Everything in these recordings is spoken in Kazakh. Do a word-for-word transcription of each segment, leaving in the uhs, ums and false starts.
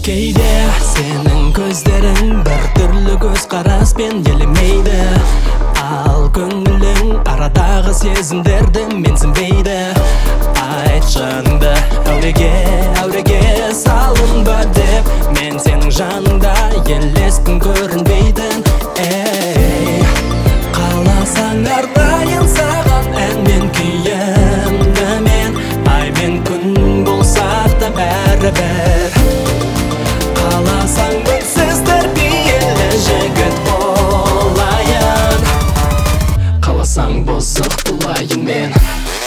Кейде сенің көздерің бір түрлі көз қараспен елемейді, ал көңілің арадағы сезімдерді менсінбейді. Айт жаныңды әуреге, әуреге салынба деп, мен сенің жаныңда елеспін көрінбейтін. Эй, қаласаң әрдайым саған ән мен күйімді мен, ай мен күн болсақ та бәрібір. Қаласаң мінсіз тәрбиелі жігіт болайын, қаласаң бұзық болайын мен.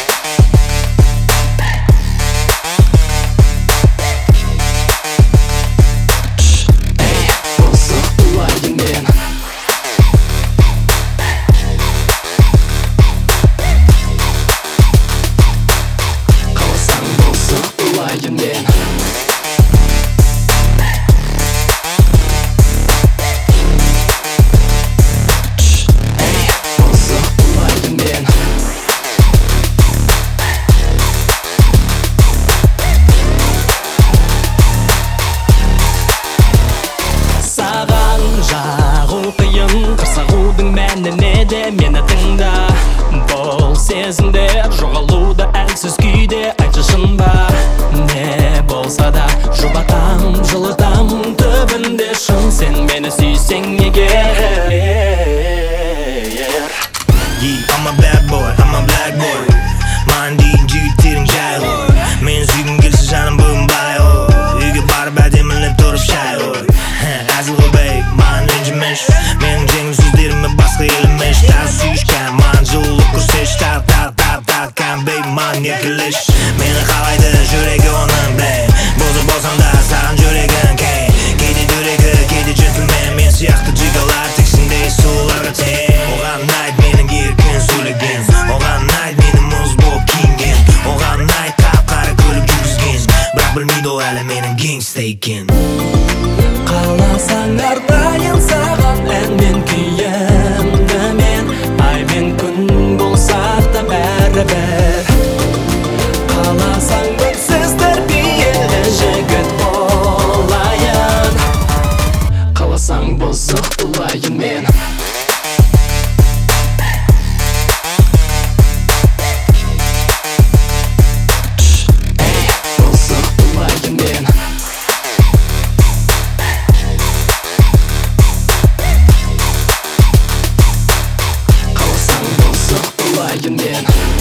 Қырсағудың мәні неде, мені тыңда. Бұл сезімдер жоғалуда әлсіз күйде, айтшы шын ба? Не болса да жұбатам, жылытам түбінде шын, сен мені сүйсең егер. Yeah, I'm a bad boy, I'm a black boy. Маған дейін жігіттерің жай ғой. Мен сүйгім келсе жаным бүгін бай ғой. Үйге барып әдемілеп тұрып шай ғой. Әзіл ғой бейк, маған ренжімеш. Менің жеңіл сөздеріме басқа елемеш. Тағы сүйішкен, маған жылылық көрсеш. Тағы тағы тағы тағы кән бейк, маған еркелеш. Мені қалайды жүрегі оның бей. Бұзық болсам да саған жүрегін кей. Кейде дөрегі, кейде джентльмен. Мен сияқты жигалар тек сендей сұлуларға тең. Оған ұнайды менің еркін сөйлеген, оған ұнайды менің мұз болып киінген, оған ұнайды қап-қара көлік жүргізген. Бірақ білмейді ол әлі менің геңста екенін. Қаласаң әрдайым саған ән мен күйімді мен, ай мен күн болсақ та бәрібір. Қаласаң мінсіз тәрбиелі жігіт болайын, қаласаң бұзық болайын мен. Қаласаң бұзық болайын мен.